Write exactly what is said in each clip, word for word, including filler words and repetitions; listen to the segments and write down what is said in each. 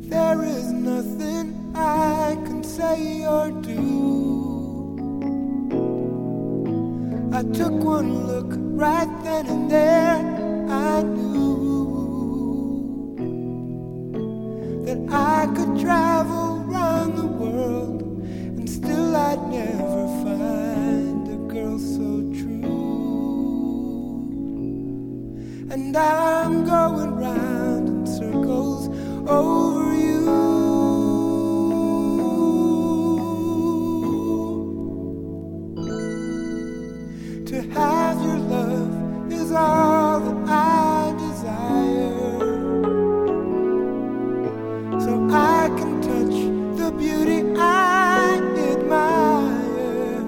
There is nothing I can say or do. I took one look right then and there. I knew that I could travel around the world and still I'd never find a girl so true. And I'm going round in circles over you. To have your love is all that I desire, so I can touch the beauty I admire.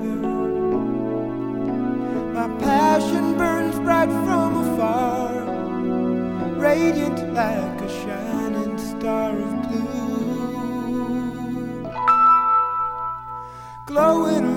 My passion burns bright from afar, radiant like a shining star of blue, glowing